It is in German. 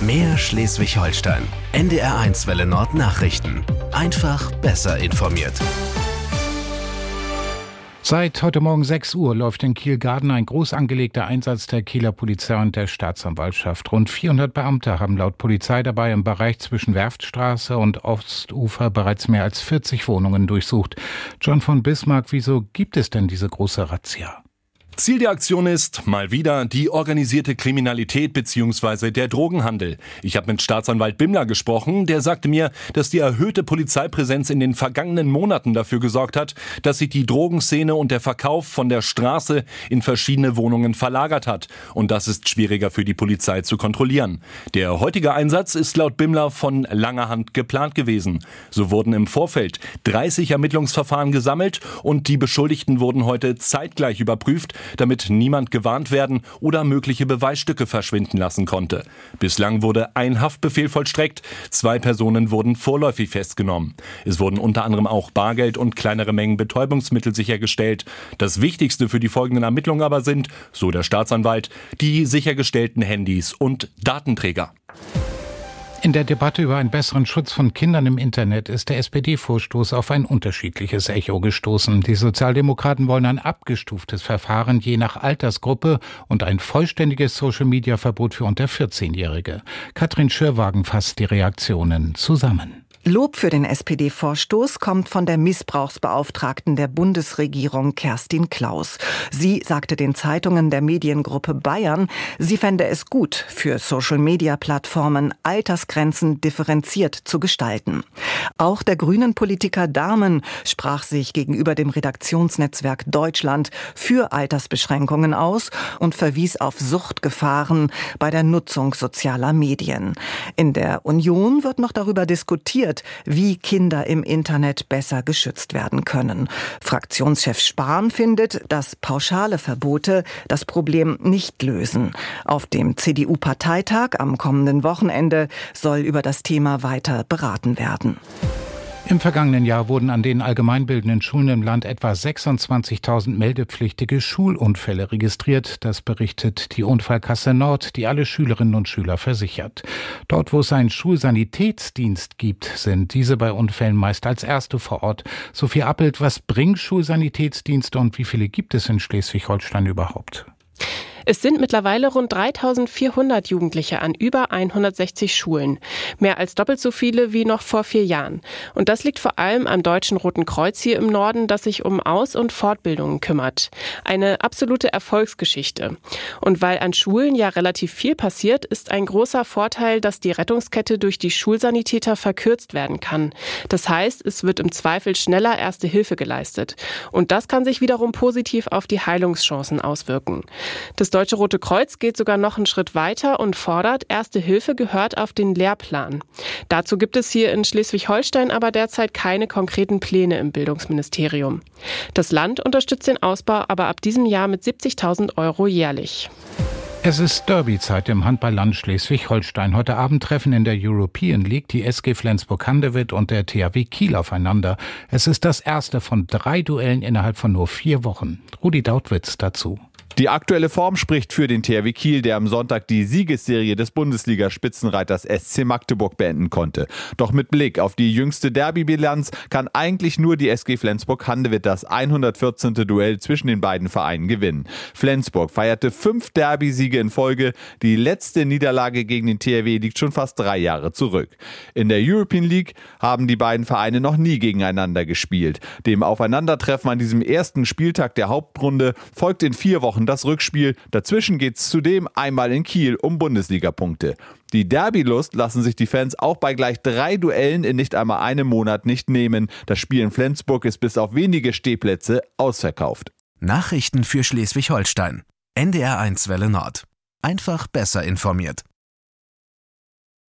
Mehr Schleswig-Holstein. NDR1 Welle Nord Nachrichten. Einfach besser informiert. Seit heute Morgen 6 Uhr läuft in Kiel-Garden ein groß angelegter Einsatz der Kieler Polizei und der Staatsanwaltschaft. Rund 400 Beamte haben laut Polizei dabei im Bereich zwischen Werftstraße und Ostufer bereits mehr als 40 Wohnungen durchsucht. John von Bismarck, wieso gibt es denn diese große Razzia? Ziel der Aktion ist, mal wieder, die organisierte Kriminalität bzw. der Drogenhandel. Ich habe mit Staatsanwalt Bimmler gesprochen, der sagte mir, dass die erhöhte Polizeipräsenz in den vergangenen Monaten dafür gesorgt hat, dass sich die Drogenszene und der Verkauf von der Straße in verschiedene Wohnungen verlagert hat. Und das ist schwieriger für die Polizei zu kontrollieren. Der heutige Einsatz ist laut Bimmler von langer Hand geplant gewesen. So wurden im Vorfeld 30 Ermittlungsverfahren gesammelt und die Beschuldigten wurden heute zeitgleich überprüft, damit niemand gewarnt werden oder mögliche Beweisstücke verschwinden lassen konnte. Bislang wurde ein Haftbefehl vollstreckt, 2 Personen wurden vorläufig festgenommen. Es wurden unter anderem auch Bargeld und kleinere Mengen Betäubungsmittel sichergestellt. Das Wichtigste für die folgenden Ermittlungen aber sind, so der Staatsanwalt, die sichergestellten Handys und Datenträger. In der Debatte über einen besseren Schutz von Kindern im Internet ist der SPD-Vorstoß auf ein unterschiedliches Echo gestoßen. Die Sozialdemokraten wollen ein abgestuftes Verfahren je nach Altersgruppe und ein vollständiges Social-Media-Verbot für unter 14-Jährige. Katrin Schürwagen fasst die Reaktionen zusammen. Lob für den SPD-Vorstoß kommt von der Missbrauchsbeauftragten der Bundesregierung Kerstin Klaus. Sie sagte den Zeitungen der Mediengruppe Bayern, sie fände es gut, für Social-Media-Plattformen Altersgrenzen differenziert zu gestalten. Auch der Grünen-Politiker Dahmen sprach sich gegenüber dem Redaktionsnetzwerk Deutschland für Altersbeschränkungen aus und verwies auf Suchtgefahren bei der Nutzung sozialer Medien. In der Union wird noch darüber diskutiert, wie Kinder im Internet besser geschützt werden können. Fraktionschef Spahn findet, dass pauschale Verbote das Problem nicht lösen. Auf dem CDU-Parteitag am kommenden Wochenende soll über das Thema weiter beraten werden. Im vergangenen Jahr wurden an den allgemeinbildenden Schulen im Land etwa 26.000 meldepflichtige Schulunfälle registriert. Das berichtet die Unfallkasse Nord, die alle Schülerinnen und Schüler versichert. Dort, wo es einen Schulsanitätsdienst gibt, sind diese bei Unfällen meist als Erste vor Ort. Sophie Appelt, was bringen Schulsanitätsdienste und wie viele gibt es in Schleswig-Holstein überhaupt? Es sind mittlerweile rund 3.400 Jugendliche an über 160 Schulen. Mehr als doppelt so viele wie noch vor 4 Jahren. Und das liegt vor allem am Deutschen Roten Kreuz hier im Norden, das sich um Aus- und Fortbildungen kümmert. Eine absolute Erfolgsgeschichte. Und weil an Schulen ja relativ viel passiert, ist ein großer Vorteil, dass die Rettungskette durch die Schulsanitäter verkürzt werden kann. Das heißt, es wird im Zweifel schneller Erste Hilfe geleistet. Und das kann sich wiederum positiv auf die Heilungschancen auswirken. Das Deutsche Rote Kreuz geht sogar noch einen Schritt weiter und fordert, Erste Hilfe gehört auf den Lehrplan. Dazu gibt es hier in Schleswig-Holstein aber derzeit keine konkreten Pläne im Bildungsministerium. Das Land unterstützt den Ausbau aber ab diesem Jahr mit 70.000 € jährlich. Es ist Derby-Zeit im Handballland Schleswig-Holstein. Heute Abend treffen in der European League die SG Flensburg-Handewitt und der THW Kiel aufeinander. Es ist das erste von 3 Duellen innerhalb von nur 4 Wochen. Rudi Dautwitz dazu. Die aktuelle Form spricht für den THW Kiel, der am Sonntag die Siegesserie des Bundesliga-Spitzenreiters SC Magdeburg beenden konnte. Doch mit Blick auf die jüngste Derby-Bilanz kann eigentlich nur die SG Flensburg-Handewitt das 114. Duell zwischen den beiden Vereinen gewinnen. Flensburg feierte 5 Derby-Siege in Folge. Die letzte Niederlage gegen den THW liegt schon fast 3 Jahre zurück. In der European League haben die beiden Vereine noch nie gegeneinander gespielt. Dem Aufeinandertreffen an diesem ersten Spieltag der Hauptrunde folgt in 4 Wochen das Rückspiel. Dazwischen geht es zudem einmal in Kiel um Bundesliga-Punkte. Die Derby-Lust lassen sich die Fans auch bei gleich 3 Duellen in nicht einmal einem Monat nicht nehmen. Das Spiel in Flensburg ist bis auf wenige Stehplätze ausverkauft. Nachrichten für Schleswig-Holstein. NDR1 Welle Nord. Einfach besser informiert.